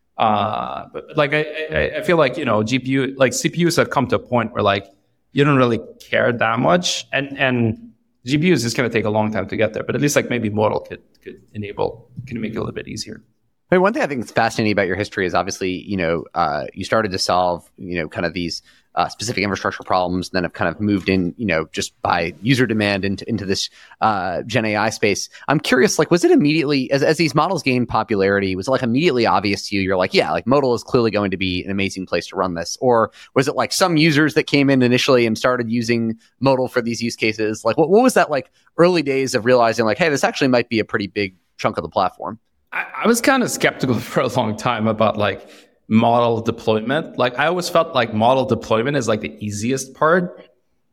But like I feel like, you know, GPU, like CPUs have come to a point where like you don't really care that much. And GPUs is going to take a long time to get there, but at least like maybe Modal could make it a little bit easier. I mean, one thing I think that's fascinating about your history is obviously, you know, you started to solve, you know, kind of these specific infrastructure problems, and then have kind of moved in, you know, just by user demand into this Gen AI space. I'm curious, like, was it immediately, as these models gained popularity, was it like immediately obvious to you? You're like, yeah, like Modal is clearly going to be an amazing place to run this. Or was it like some users that came in initially and started using Modal for these use cases? Like, what was that like early days of realizing like, hey, this actually might be a pretty big chunk of the platform? I was kind of skeptical for a long time about like model deployment. Like I always felt like model deployment is like the easiest part.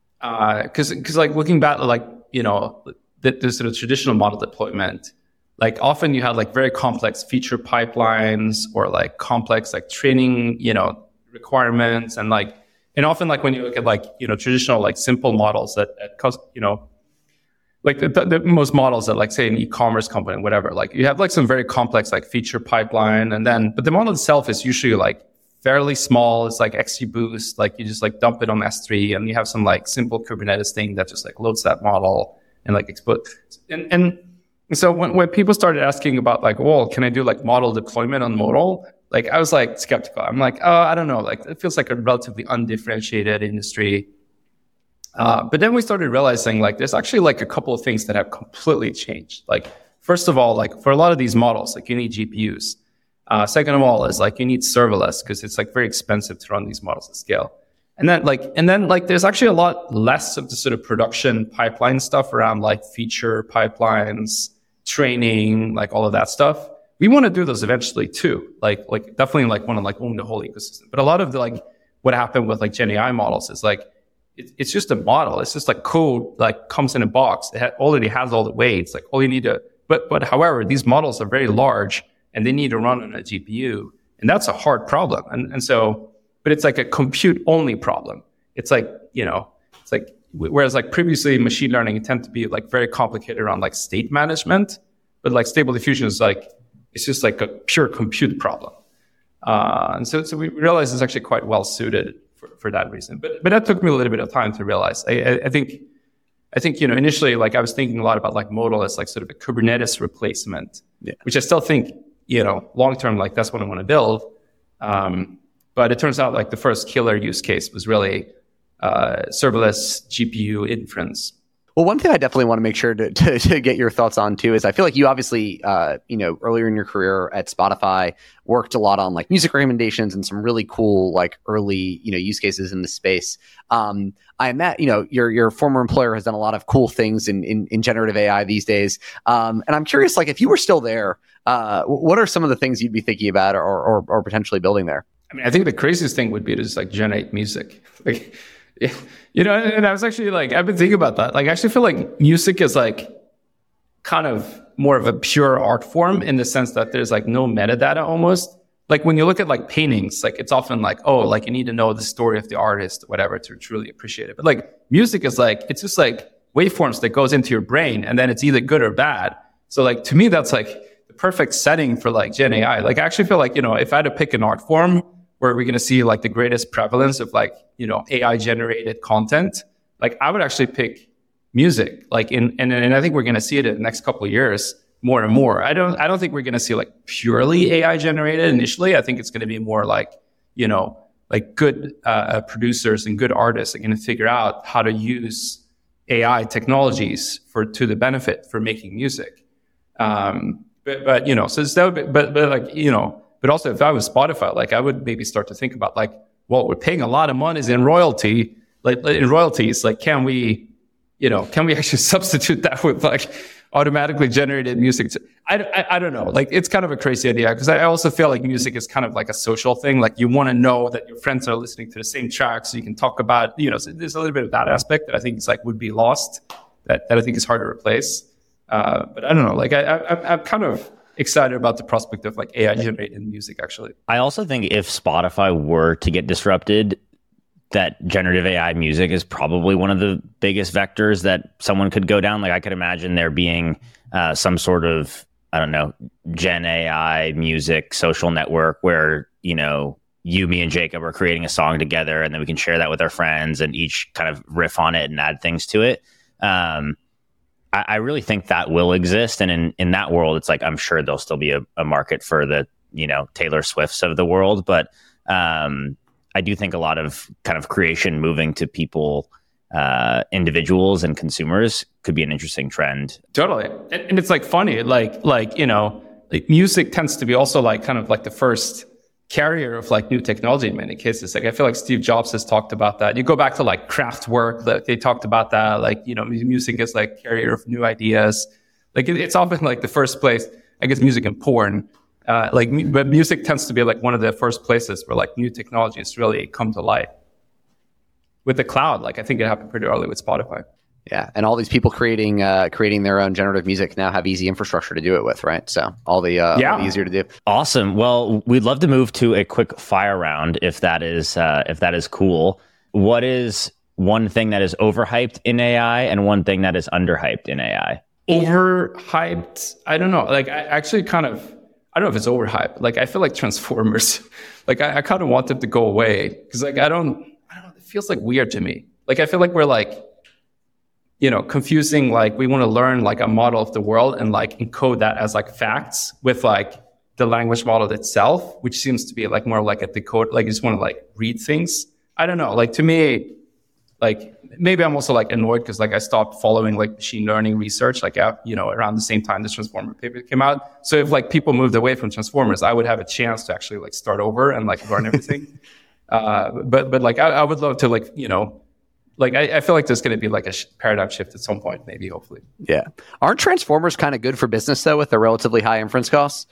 Cause like looking back, like, you know, the sort of traditional model deployment, like often you have like very complex feature pipelines or like complex like training, you know, requirements. And often like when you look at like, you know, traditional like simple models that cost, you know, like the most models that like say an e-commerce company, whatever, like you have like some very complex like feature pipeline but the model itself is usually like fairly small. It's like XGBoost, like you just like dump it on S3 and you have some like simple Kubernetes thing that just like loads that model and like export. And so when people started asking about like, well, can I do like model deployment on Modal? Like I was like skeptical. I'm like, oh, I don't know. Like it feels like a relatively undifferentiated industry. But then we started realizing like there's actually like a couple of things that have completely changed. Like first of all, like for a lot of these models, like you need GPUs. Second of all is like you need serverless because it's like very expensive to run these models at scale. And then like there's actually a lot less of the sort of production pipeline stuff around like feature pipelines, training, like all of that stuff. We want to do those eventually too. Like definitely like want to like own the whole ecosystem. But a lot of the like what happened with like Gen AI models is like it's just a model. It's just like code like comes in a box. It already has all the weights. Like all you need to, but however, these models are very large and they need to run on a GPU, and that's a hard problem. And so, but it's like a compute only problem. It's like, you know, it's like, whereas like previously machine learning tend to be like very complicated around like state management, but like Stable Diffusion is like, it's just like a pure compute problem. And so we realized it's actually quite well suited for that reason. But that took me a little bit of time to realize. I think, you know, initially, like I was thinking a lot about like Modal as like sort of a Kubernetes replacement, which I still think, you know, long-term, like that's what I want to build. But it turns out like the first killer use case was really serverless GPU inference. Well, one thing I definitely want to make sure to get your thoughts on too is I feel like you obviously, you know, earlier in your career at Spotify worked a lot on like music recommendations and some really cool like early, you know, use cases in the space. I met, you know, your former employer has done a lot of cool things in generative AI these days. And I'm curious, like if you were still there, what are some of the things you'd be thinking about or potentially building there? I mean, I think the craziest thing would be to just like generate music. Like, you know, and I was actually like, I've been thinking about that. Like, I actually feel like music is like kind of more of a pure art form in the sense that there's like no metadata almost. Like when you look at like paintings, like it's often like, oh, like you need to know the story of the artist, whatever, to truly appreciate it. But like music is like, it's just like waveforms that goes into your brain and then it's either good or bad. So like to me, that's like the perfect setting for like Gen AI. Like I actually feel like, if I had to pick an art form where we're going to see like the greatest prevalence of like, AI generated content, like I would actually pick music. Like and I think we're going to see it in the next couple of years more and more. I don't think we're going to see like purely AI generated initially. I think it's going to be more like, like good producers and good artists are going to figure out how to use AI technologies to the benefit for making music. But so that would be, but also if I was Spotify, like I would maybe start to think about like, well, we're paying a lot of money in royalties. Like, can we actually substitute that with like automatically generated music? I don't know. Like, it's kind of a crazy idea because I also feel like music is kind of like a social thing. Like, you want to know that your friends are listening to the same track so you can talk about, so there's a little bit of that aspect that I think is like would be lost that I think is hard to replace. But I don't know. Like, I'm kind of excited about the prospect of like AI generated music, actually. I also think if Spotify were to get disrupted, that generative AI music is probably one of the biggest vectors that someone could go down. Like I could imagine there being some sort of, I don't know, Gen AI music social network where, you, me, and Jacob are creating a song together, and then we can share that with our friends and each kind of riff on it and add things to it. I really think that will exist. And in that world, it's like, I'm sure there'll still be a market for the, Taylor Swifts of the world. But I do think a lot of kind of creation moving to people, individuals and consumers could be an interesting trend. Totally. And it's like funny, like music tends to be also like kind of like the first carrier of like new technology in many cases. Like I feel like Steve Jobs has talked about that. You go back to like Kraftwerk, like they talked about that. Like, music is like carrier of new ideas. Like it's often like the first place, I guess music and porn. But music tends to be like one of the first places where like new technologies really come to light. With the cloud, like I think it happened pretty early with Spotify. Yeah, and all these people creating their own generative music now have easy infrastructure to do it with, right? So all the easier to do. Awesome. Well, we'd love to move to a quick fire round if that is cool. What is one thing that is overhyped in AI and one thing that is underhyped in AI? Overhyped? I don't know. Like I actually kind of, I don't know if it's overhyped. Like I feel like Transformers, like I kind of want them to go away because like I don't know. It feels like weird to me. Like I feel like we're like, confusing, like we want to learn like a model of the world and like encode that as like facts with like the language model itself, which seems to be like more like a decode, like you just want to like read things. I don't know. Like to me, like maybe I'm also like annoyed because like I stopped following like machine learning research, like, around the same time this Transformer paper came out. So if like people moved away from Transformers, I would have a chance to actually like start over and like learn everything. But like I would love to like, like I feel like there's going to be like a paradigm shift at some point, maybe, hopefully. Yeah. Aren't Transformers kind of good for business though, with their relatively high inference costs?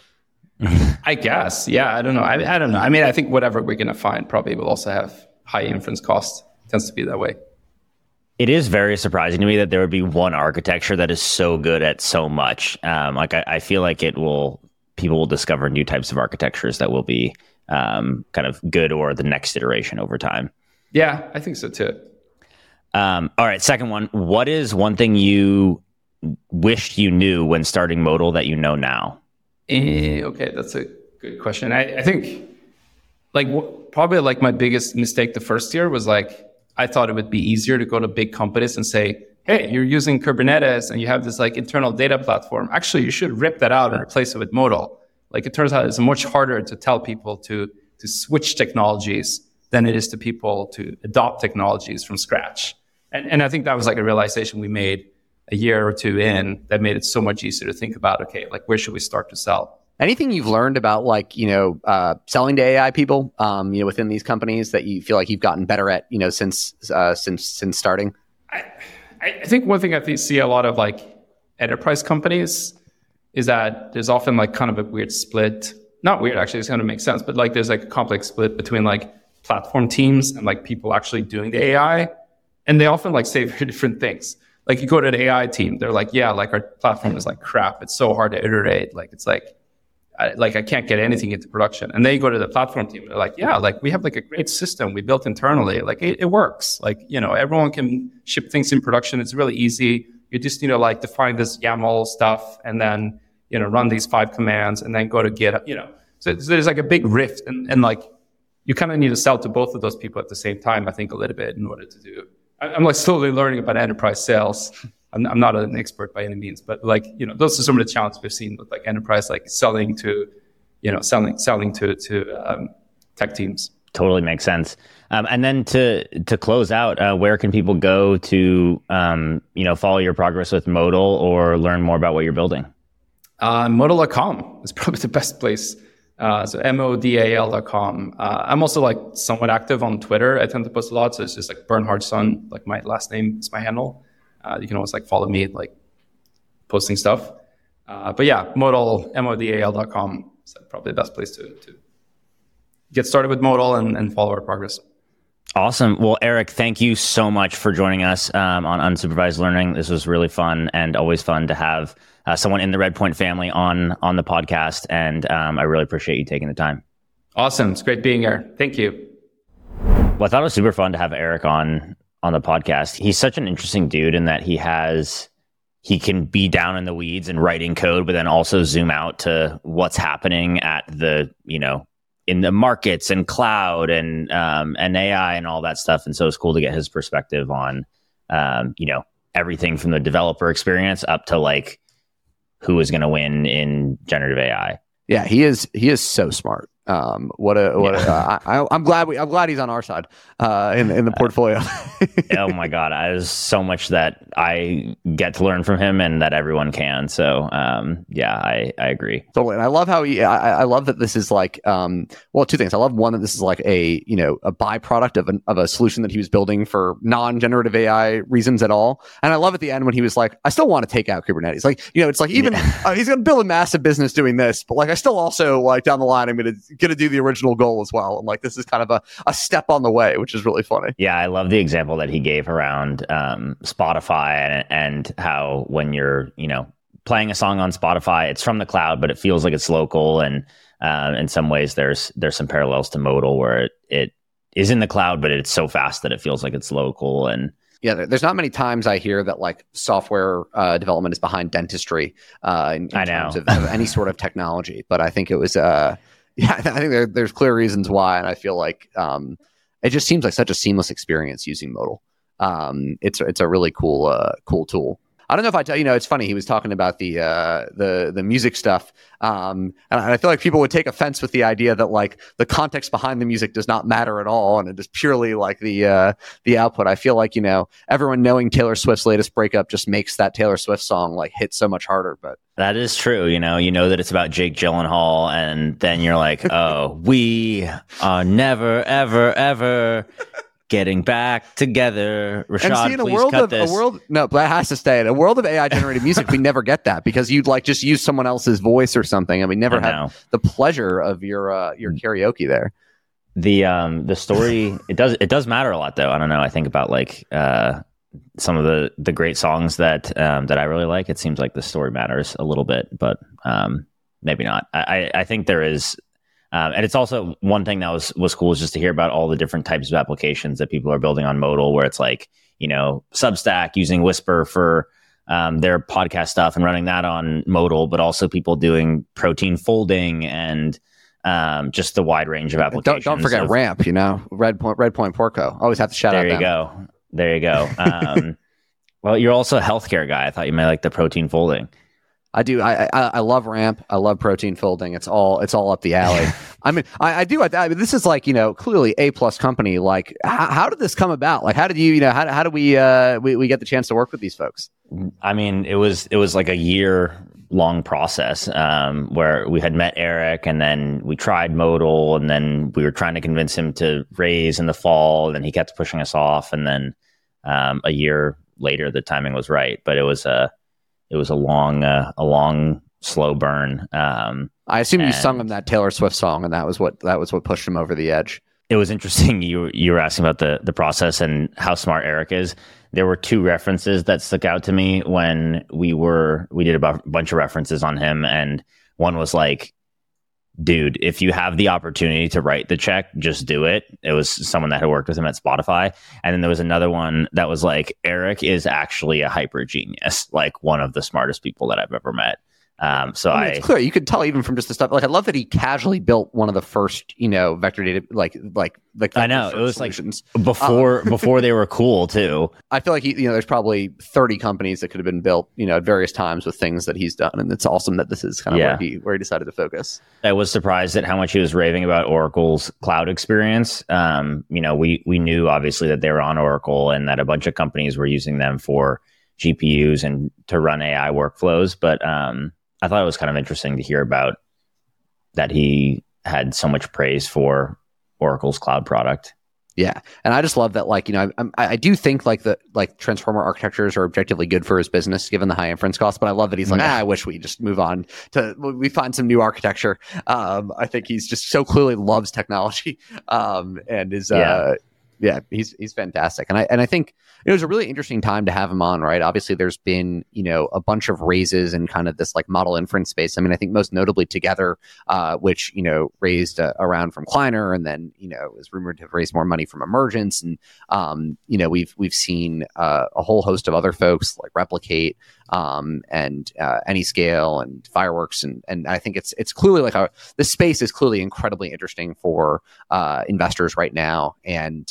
I guess. Yeah. I don't know. I don't know. I mean, I think whatever we're going to find probably will also have high inference costs. It tends to be that way. It is very surprising to me that there would be one architecture that is so good at so much. I feel like people will discover new types of architectures that will be kind of good or the next iteration over time. Yeah, I think so too. All right, second one. What is one thing you wished you knew when starting Modal that you know now? Okay, that's a good question. I think like probably like my biggest mistake the first year was like I thought it would be easier to go to big companies and say, hey, you're using Kubernetes and you have this like internal data platform. Actually, you should rip that out and replace it with Modal. Like it turns out it's much harder to tell people to switch technologies than it is to people to adopt technologies from scratch. And I think that was like a realization we made a year or two in that made it so much easier to think about, okay, like where should we start to sell? Anything you've learned about like, selling to AI people, within these companies that you feel like you've gotten better at, since starting? I think one thing I see a lot of like enterprise companies is that there's often like kind of a weird split. Not weird, actually, it's going to make sense, but like there's like a complex split between like platform teams and like people actually doing the AI. And they often like say very different things. like you go to the AI team, they're like, yeah, like our platform is like crap. It's so hard to iterate. Like it's like I can't get anything into production. And then you go to the platform team, they're like, yeah, like we have like a great system we built internally. Like it works. Like, everyone can ship things in production. It's really easy. You just need to like define this YAML stuff and then, run these 5 commands and then go to GitHub, So there's like a big rift and like you kind of need to sell to both of those people at the same time, I think, a little bit in order to do. I'm like slowly learning about enterprise sales. I'm not an expert by any means, but like, those are some of the challenges we've seen with like enterprise, like selling to tech teams. Totally makes sense. And then to close out, where can people go to, follow your progress with Modal or learn more about what you're building? Modal.com is probably the best place. So modal.com. I'm also like somewhat active on Twitter. I tend to post a lot. So it's just like Bernhard Sun, like my last name is my handle. You can always like follow me, like posting stuff. But yeah, modal.com is probably the best place to get started with Modal and follow our progress. Awesome. Well, Erik, thank you so much for joining us on Unsupervised Learning. This was really fun and always fun to have someone in the Redpoint family on the podcast. And I really appreciate you taking the time. Awesome. It's great being here. Thank you. Well, I thought it was super fun to have Erik on the podcast. He's such an interesting dude in that he can be down in the weeds and writing code, but then also zoom out to what's happening at the, in the markets and cloud and AI and all that stuff. And so it's cool to get his perspective on, everything from the developer experience up to like who is going to win in generative AI. Yeah, he is so smart. I'm glad he's on our side in the portfolio. Oh my God. There's so much that I get to learn from him and that everyone can. So I agree. Totally. And I love how I love that this is like, 2 things. I love one, that this is like a byproduct of a solution that he was building for non-generative AI reasons at all. And I love at the end when he was like, I still want to take out Kubernetes. Like, it's like even he's going to build a massive business doing this, but like, I still also like down the line, I'm going to do the original goal as well. And like, this is kind of a step on the way, which is really funny. Yeah. I love the example that he gave around Spotify and how when you're, playing a song on Spotify, it's from the cloud, but it feels like it's local. And in some ways there's some parallels to Modal where it is in the cloud, but it's so fast that it feels like it's local. And yeah, there's not many times I hear that like software development is behind dentistry in terms of any sort of technology. But I think it was, I think there's clear reasons why. And I feel like it just seems like such a seamless experience using Modal. It's a really cool tool. I don't know if I tell you, it's funny. He was talking about the music stuff, and I feel like people would take offense with the idea that like the context behind the music does not matter at all, and it is purely like the output. I feel like everyone knowing Taylor Swift's latest breakup just makes that Taylor Swift song like hit so much harder. But that is true. You know that it's about Jake Gyllenhaal, and then you're like, oh, we are never, ever, ever getting back together. Rashad, please cut this. No, but that has to stay. In a world of AI generated music, we never get that because you'd like just use someone else's voice or something, and we never have the pleasure of your karaoke there. The story it does matter a lot though. I don't know. I think about like some of the great songs that I really like. It seems like the story matters a little bit, but maybe not. I think there is. And it's also one thing that was cool is just to hear about all the different types of applications that people are building on Modal, where it's like, Substack using Whisper for their podcast stuff and running that on Modal, but also people doing protein folding and just the wide range of applications. Don't forget Ramp, Redpoint Porco. Always have to shout out them. There you go. Well, you're also a healthcare guy. I thought you might like the protein folding. I do. I love Ramp. I love protein folding. It's all up the alley. I mean, I do. This is like, clearly A+ company. Like, how did this come about? Like, how did you, how do we get the chance to work with these folks? I mean, it was like a year-long process where we had met Erik, and then we tried Modal, and then we were trying to convince him to raise in the fall, and then he kept pushing us off, and then a year later, the timing was right, but it was a long, slow burn. I assume you sung him that Taylor Swift song, and that was what pushed him over the edge. it was interesting. You were asking about the process and how smart Eric is. There were two references that stuck out to me when we did a bunch of references on him, and one was like, dude, if you have the opportunity to write the check, just do it. It was someone that had worked with him at Spotify. And then there was another one that was like, Eric is actually a hyper genius, like one of the smartest people that I've ever met. It's clear. You could tell even from just the stuff. Like, I love that he casually built one of the first, vector data, like I know, it was solutions. Like before they were cool too. I feel like there's probably 30 companies that could have been built, at various times with things that he's done, and it's awesome that this is kind of where he decided to focus. I was surprised at how much he was raving about Oracle's cloud experience. We knew obviously that they were on Oracle and that a bunch of companies were using them for GPUs and to run AI workflows, but I thought it was kind of interesting to hear about that he had so much praise for Oracle's cloud product. Yeah. And I just love that, I do think transformer architectures are objectively good for his business given the high inference costs, but I love that he's like, I wish we just move on we find some new architecture. I think he's just so clearly loves technology and is, he's fantastic. And I think it was a really interesting time to have him on, right? Obviously, there's been, a bunch of raises in kind of this model inference space. I mean, I think most notably Together, which, raised a round from Kleiner and then, is rumored to have raised more money from Emergence. And, we've seen a whole host of other folks like Replicate and Anyscale and Fireworks. And I think it's clearly this space is clearly incredibly interesting for investors right now. And,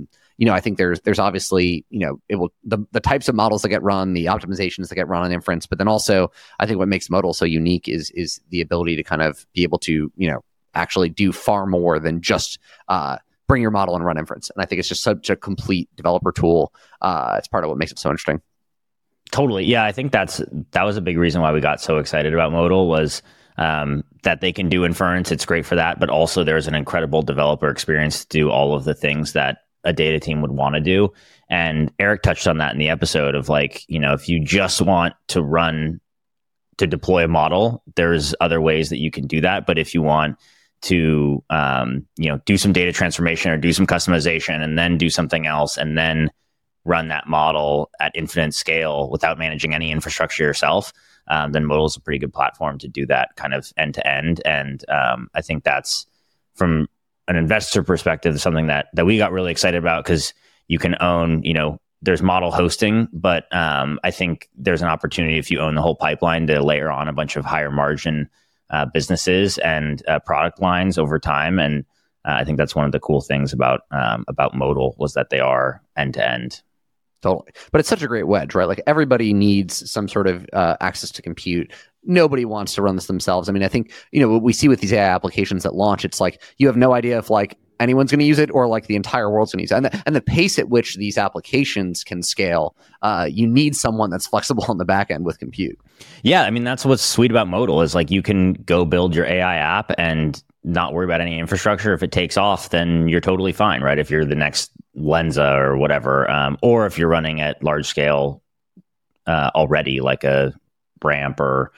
I think there's obviously, the types of models that get run, the optimizations that get run on inference, but then also I think what makes Modal so unique is the ability to kind of be able to, actually do far more than just bring your model and run inference. And I think it's just such a complete developer tool. It's part of what makes it so interesting. Totally. Yeah, I think that was a big reason why we got so excited about Modal was that they can do inference. It's great for that, but also there's an incredible developer experience to do all of the things that a data team would want to do. And Eric touched on that in the episode of if you just want to deploy a model, there's other ways that you can do that. But if you want to, do some data transformation or do some customization and then do something else and then run that model at infinite scale without managing any infrastructure yourself, then Modal is a pretty good platform to do that kind of end to end. And I think that's, from an investor perspective, something that we got really excited about because you can own, there's model hosting, but I think there's an opportunity if you own the whole pipeline to layer on a bunch of higher margin businesses and product lines over time. And I think that's one of the cool things about Modal was that they are end to end. Totally. But it's such a great wedge, right? Like everybody needs some sort of access to compute. Nobody wants to run this themselves. I mean, I think, what we see with these AI applications that launch, it's like you have no idea if anyone's going to use it or the entire world's going to use it. And the pace at which these applications can scale, you need someone that's flexible on the back end with compute. Yeah. I mean, that's what's sweet about Modal is you can go build your AI app and not worry about any infrastructure. If it takes off, then you're totally fine, right? If you're the next Lenza or whatever, or if you're running at large scale already, like a Ramp or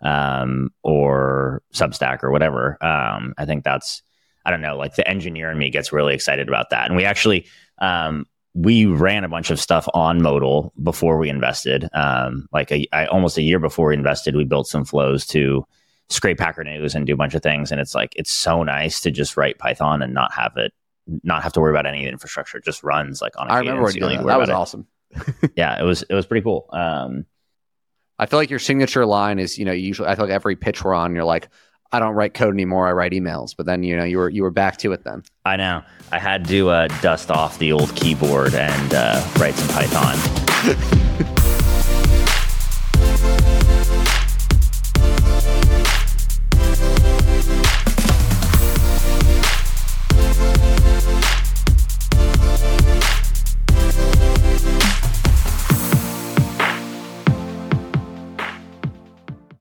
Substack or whatever. I think that's, I don't know, the engineer in me gets really excited about that. And we actually, we ran a bunch of stuff on Modal before we invested. Almost a year before we invested, we built some flows to scrape Hacker News and do a bunch of things. And it's it's so nice to just write Python and not have to worry about any infrastructure. It just runs on a cadence. I remember that was awesome. Yeah, it was pretty cool. I feel like your signature line is, usually I feel like every pitch we're on, you're like, I don't write code anymore. I write emails. But then, you were back to it then. I know. I had to dust off the old keyboard and write some Python.